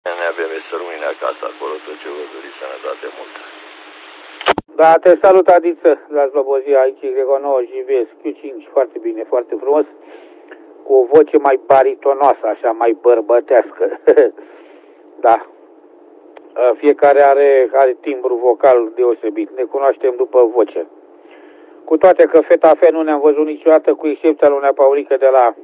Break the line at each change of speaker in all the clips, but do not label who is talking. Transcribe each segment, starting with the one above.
Ne avem să rămâne acasă acolo, tot ce vă doriți, sănătate multă.
Da, te salut, Adiță, la Slobozia, aici, Y9, JVS, Q5, foarte bine, foarte frumos, cu o voce mai baritonoasă, așa, mai bărbătească. Da. Fiecare are timbru vocal deosebit, ne cunoaștem după voce. Cu toate că feta Fe nu ne-am văzut niciodată, cu excepția lui Nea Paulică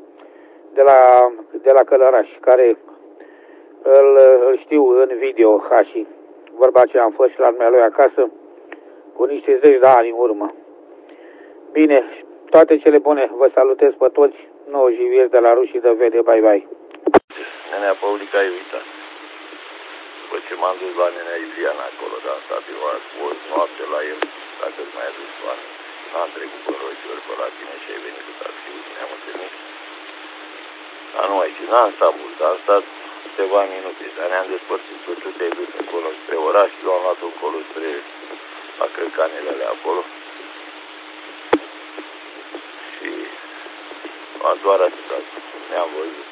de la Călăraș, care îl știu în video, Hași. Vorba ce am fost și la lumea lui acasă, cu niște zeci de ani în urmă. Bine, toate cele bune, vă salutez pe toți, 9 JVS de la Rușii de Vede, bye bye.
Nenea Paulica a uitat. După ce m-am dus la nenea Iliana acolo, dar am stat o noapte la el, dacă îți mai adus bani. N-am trecut pe Roșiori pe la tine și ai venit cu taxiul, ne-am întâlnit. Dar nu mai zi, n-am stat mult, dar am stat câteva minute, dar ne-am despărțit. Tu te-ai dus încolo spre oraș, eu am luat încolo spre la călcanelele acolo. Și doar atâta, ne-am văzut.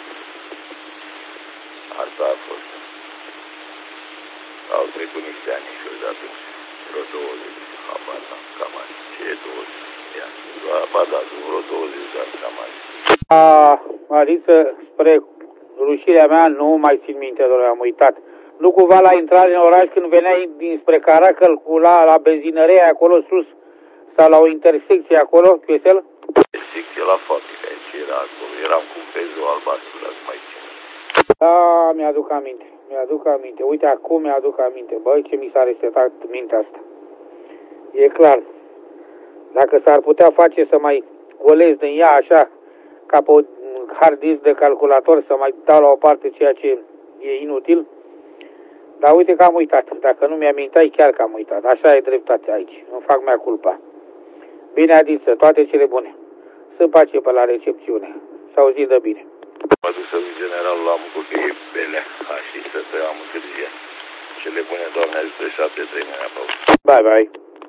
Asta a fost. Au trecut niște ani și de atunci, vreo 20, habar n-am, cam ani. Ce e 20 de ani? Ba da, vreo 20 de ani, cam ani.
Adică, spre rușirea mea, nu mai țin minte, doar am uitat. Nu cumva la intrare în oraș, când veneai dinspre Caracăl, la benzinărie acolo sus, sau la o intersecție acolo, Chiesel?
Intersecție la fabrică, aici era acolo, eram cu un pezul albastru, dacă mai țin.
Da, mi-aduc aminte. Uite, acum mi-aduc aminte. Băi, ce mi s-a resetat mintea asta. E clar. Dacă s-ar putea face să mai golez din ea așa, ca pe un hard disk de calculator, să mai dau la o parte ceea ce e inutil. Dar uite că am uitat. Dacă nu mi-amintai, chiar că am uitat. Așa e dreptate aici. Îmi fac mea culpa. Bine, Adiță, toate cele bune. Să pace pe la recepțiune. S-a auzit de bine.
M-a dus să-mi generalul la muncă că e belea. Așa să te am întârziat. Cele bune, Doamne, ajută 7-3 mâine, Paul.
Bye, bye.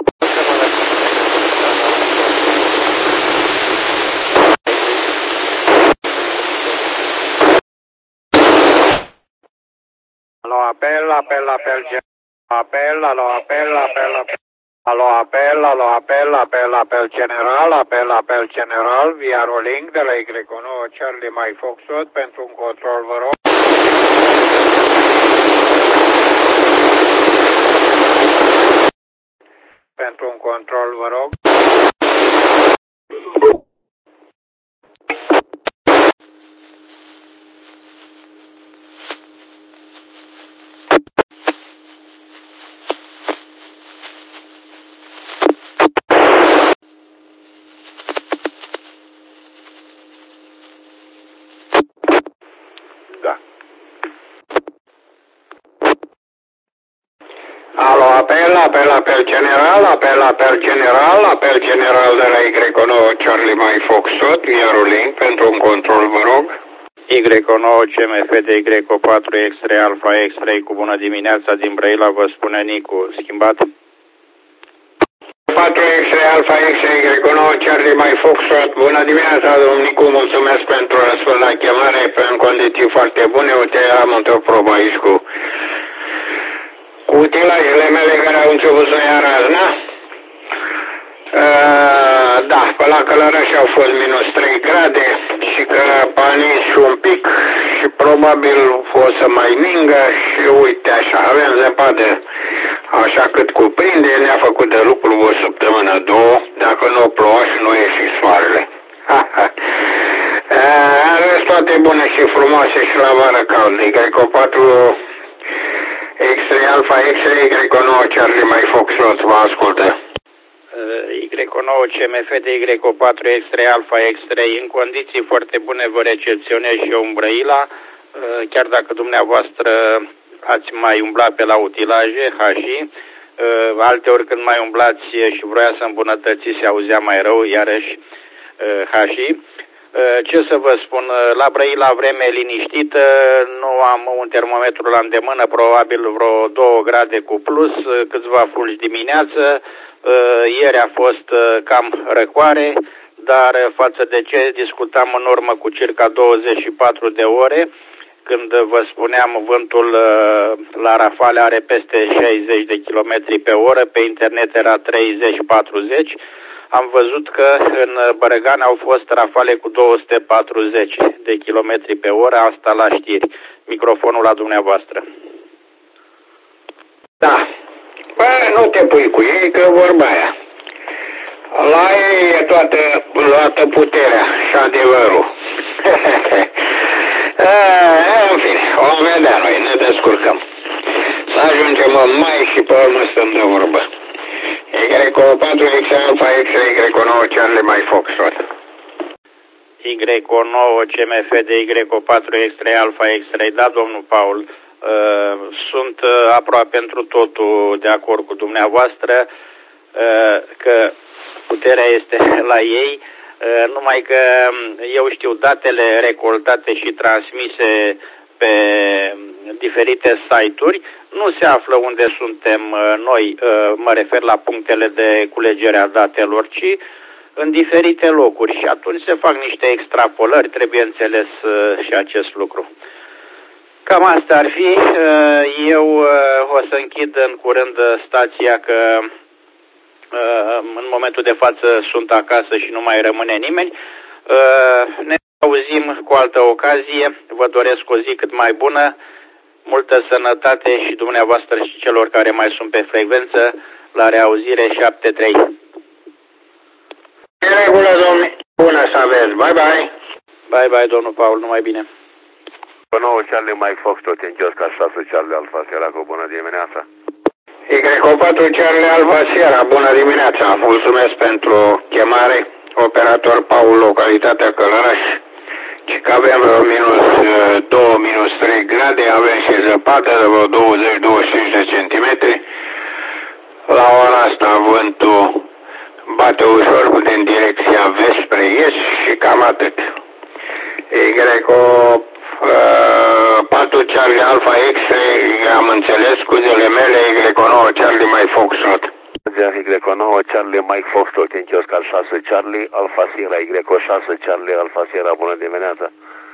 Apel general, via rolling de la Y9 Charlie Mike Foxtrot pentru un control, vă rog. Pentru un control, vă rog. Alo, apel general de la Y9 Charlie Mike Foxtrot, via rolling pentru un control, vă rog.
Y9 CMF de Y4 X3 Alpha X3 cu bună dimineața din Brăila, vă spune Nicu, schimbat?
4 X3 Alpha X3 Y9 Charlie Mike Foxtrot, bună dimineața, domnul Nicu, mulțumesc pentru răspuns la chemare, în condiții foarte bune. Uite, am într-o probă aici cu utilajele mele care au început să ia razna. Da, pe la Călăraș au fost minus 3 grade și că panis și un pic și probabil o să mai ningă și uite așa, avem zăpadă așa cât cuprinde, ne-a făcut de lucru o săptămână, două, dacă nu plouă și nu ieși soarele. În rest toate bune și frumoase și la vară cald, Y4 X3 Alpha X3 Y9 Charlie Mike Foxtrot, vă ascultă.
Y9 CMF de Y4 X3 Alpha X3 în condiții foarte bune vă recepționez și eu în Brăila, chiar dacă dumneavoastră ați mai umblat pe la utilaje, Hași, alteori când mai umblați și vroia să îmbunătăți se auzea mai rău, iarăși Hași. Ce să vă spun, la Brăila vreme liniștită, nu am un termometru la îndemână, probabil vreo 2 grade cu plus, câțiva fulgi dimineață, ieri a fost cam răcoare, dar față de ce discutam în urmă cu circa 24 de ore, când vă spuneam vântul la rafale are peste 60 de km pe oră, pe internet era 30-40, am văzut că în Bărăgan au fost rafale cu 240 de km pe oră, asta la știri. Microfonul la dumneavoastră.
Da. Bă, nu te pui cu ei, că vorba aia. La ei e toată puterea și adevărul. În fine, o vedea noi, ne descurcăm. Să ajungem în mai și pe urmă stăm de vorbă. Y4 X Alpha X-Ray Y9 Charlie Mike Foxtrot.
Y9 CMF de Y4 X3 Alpha X-Ray, da, domnul Paul. Sunt aproape întru totul de acord cu dumneavoastră că puterea este la ei, numai că eu știu datele recoltate și transmise pe diferite site-uri, nu se află unde suntem noi, mă refer la punctele de culegere a datelor, ci în diferite locuri și atunci se fac niște extrapolări, trebuie înțeles și acest lucru. Cam asta ar fi. Eu o să închid în curând stația că în momentul de față sunt acasă și nu mai rămâne nimeni. Ne auzim cu altă ocazie. Vă doresc o zi cât mai bună, multă sănătate și dumneavoastră și celor care mai sunt pe frecvență. La reauzire 73.
În regulă, domnule. Bună să aveți. Bye, bye.
Bye, bye, domnul Paul. Numai bine.
9 Charlie Mike Fox, tot în kiosca 6 Charlie Alpha Sierra, cu bună dimineața.
Y4 Charlie Alpha Sierra, bună dimineața. Mulțumesc pentru chemare. Operator Paul, localitatea Călăraș. Și că avem vreo minus 3 grade, avem și zăpadă de vreo 20-25 de centimetri. La ora asta vântul bate ușor din direcția vest spre est și cam atât. Y4 Charlie Alpha X-Ray, am înțeles scuzele mele, Y9 Charlie Mike Foxtrot.
Y9 Charlie Mike Foxtrot, în kiosca 6 Charlie Alpha Sierra, Y6 Charlie Alpha Sierra, bună dimineața.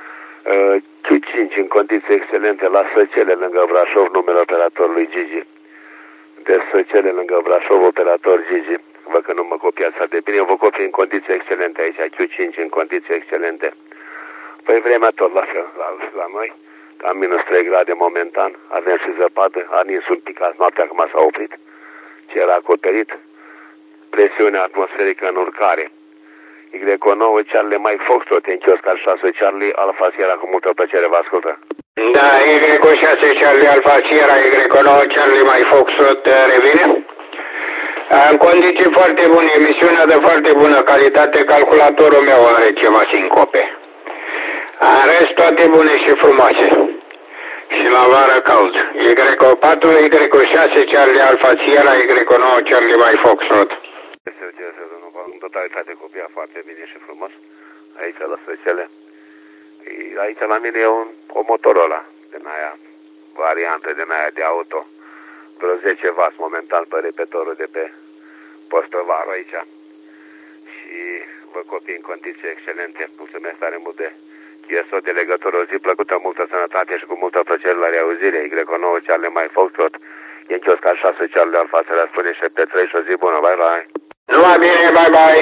Q5 în condiții excelente la Săcele, lângă Brașov, numele operatorului Gigi. De Săcele, lângă Brașov, operator Gigi. Văd că nu mă copiați de bine, eu vă copii în condiții excelente aici, Q5 în condiții excelente. Păi vremea tot la fel la noi, cam minus 3 grade momentan, avem și zăpadă, a nins un pic azi noaptea, acum s-a oprit. Ce era acoperit, presiunea atmosferică în urcare. Y9 Charlie Mike Foxtrot, în kiosca 6 Charlie Alpha Sierra, cu multă plăcere, vă ascultă.
Da, Y6 Charlie Alpha Sierra, Y9 Charlie Mike Foxtrot, revine. În condiții foarte bune, emisiunea de foarte bună calitate, calculatorul meu are ceva sincope. În rest, toate bune și frumoase. Și la vară cald. Y4, Y6 Charlie Alpha Sierra, Y9 Charlie Mike Foxtrot.
În totalitate copia foarte bine și frumos. Aici la Săcele. Aici la mine e o Motorola din aia, variantă din aia de auto. Vreo 10 W momentan pe repetorul de pe Postăvaru aici. Și vă copii în condiții excelente. Mulțumesc tare mult de QSO de legătură. O zi plăcută, multă sănătate și cu multă plăcere la reauzire. Y9 Charlie Mike Foxtrot. E în kiosca 6 Charlie Alpha Sierra, spune 73 și o zi bună. Bye bye.
Numai bine, bye bye.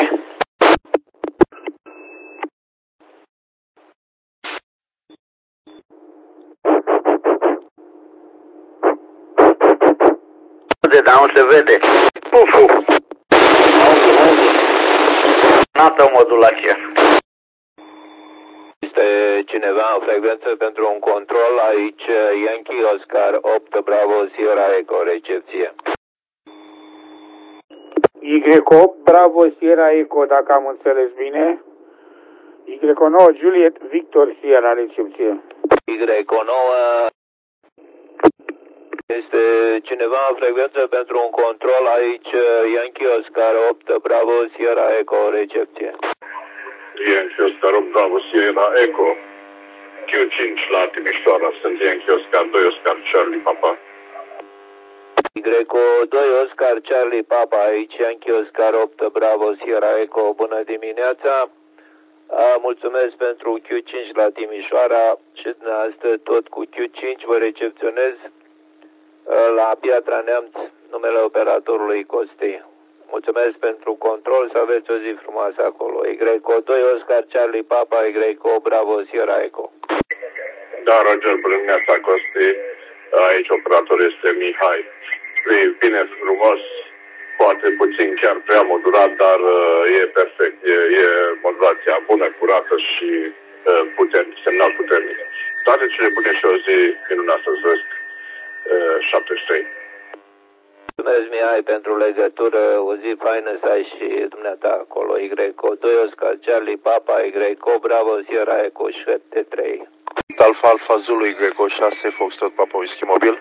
Dar nu se vede.
Pufu.
Nată modulație. Este cineva în frecvență pentru un control aici, Yankee Oscar 8 Bravo Sierra Echo, recepție.
Y8 Bravo Sierra Echo, dacă am înțeles bine. Y9 Juliet Victor Sierra, recepție.
Y9 este cineva în frecvență pentru un control aici, Yankee Oscar 8 Bravo Sierra Echo, recepție.
Yankee Oscar 8 Bravo Sierra Echo, Q5 la Timișoara, sunt Yankee Oscar 2 Oscar Charlie Papa.
Y2 Oscar Charlie Papa, aici Yankee Oscar 8 Bravo Sierra Echo, bună dimineața. Mulțumesc pentru Q5 la Timișoara și dumneavoastră tot cu Q5 vă recepționez la Piatra Neamț, numele operatorului Costi. Mulțumesc pentru control, să aveți o zi frumoasă acolo. Y2 Oscar Charlie Papa, Y8 Bravo Sierra Eco.
Da, Roger, bună dimineața, Costi. Aici operatorul este Mihai. E bine frumos, poate puțin chiar prea modulat, dar e perfect. E modulația bună, curată și semnal puternic. Toate cele bune și o zi minunată, zăsc 73.
Mulțumesc, Mihai, pentru legătură. O zi faină să ai și dumneata acolo. Y2 Oscar Charlie Papa, Y8 Bravo Sierra Eco 73.
Alfa Alfa Zulu Y6 Foxtrot Papa Whisky Mobil.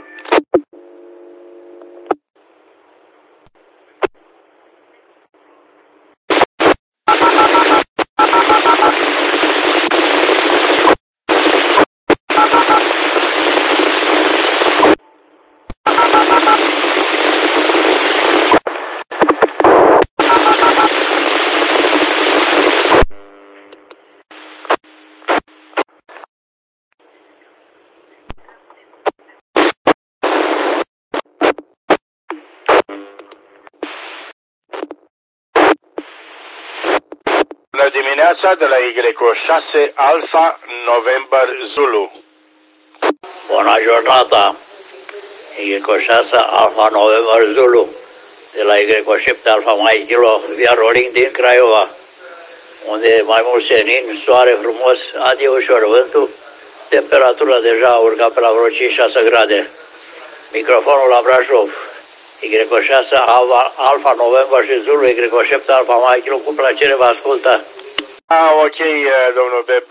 Bună dimineața de la Y6 Alfa November Zulu.
Bună giornata, Y6 Alfa November Zulu, de la Y7 Alfa Mike Kilo, via Rolling din Craiova, unde mai mult senin, soare frumos, adie ușor vântul, temperatura deja a urcat pe la vreo 5-6 grade. Microfonul la Brașov, Y6 Alfa November și Zulu, Y7 Alfa Mike Kilo, cu plăcere vă ascultă.
Ok, domnul BB,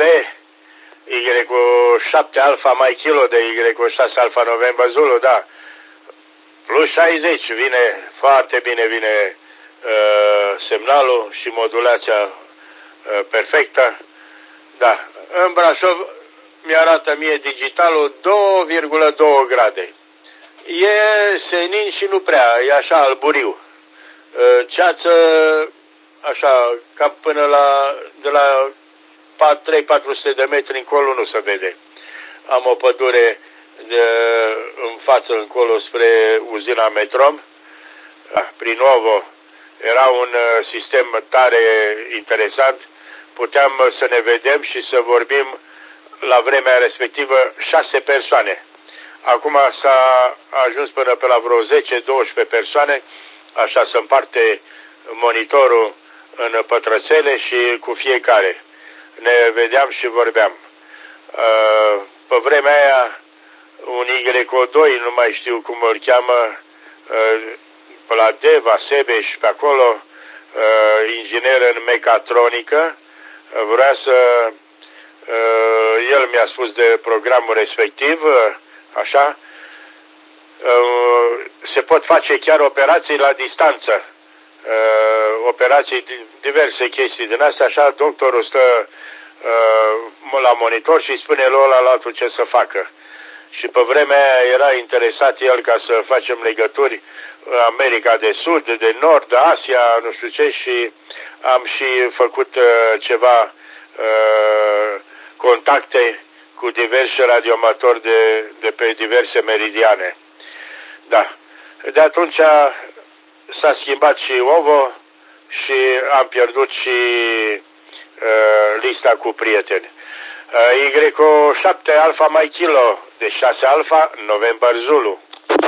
Y7 Alfa Mike Kilo de Y6 Alfa November Zulu, da. Plus 60, vine foarte bine, vine semnalul și modulația perfectă. Da, în Brașov mi-arată mie digitalul 2,2 grade. E senin și nu prea, e așa alburiu. Ceață, așa, cam până de la 300-400 de metri încolo nu se vede. Am o pădure în față încolo spre uzina Metrom. Prin Ovo era un sistem tare interesant. Puteam să ne vedem și să vorbim la vremea respectivă 6 persoane. Acum s-a ajuns până pe la vreo 10-12 persoane, așa se împarte monitorul în pătrățele și cu fiecare. Ne vedeam și vorbeam. Pe vremea aia, un Y2, nu mai știu cum îl cheamă, pe la Deva, Sebeș, pe acolo, inginer în mecatronică, vrea să... El mi-a spus de programul respectiv, așa, se pot face chiar operații la distanță, operații, diverse chestii din astea, așa, doctorul stă la monitor și îi spune lui ăla ce să facă. Și pe vremea aia era interesat el ca să facem legături America de Sud, de Nord, Asia, nu știu ce, și am și făcut ceva contacte cu diversi radioamatori de pe diverse meridiane. Da. De atunci s-a schimbat și Ovo și am pierdut și lista cu prieteni. Y7 Alfa Mike Kilo de 6 Alfa November Zulu.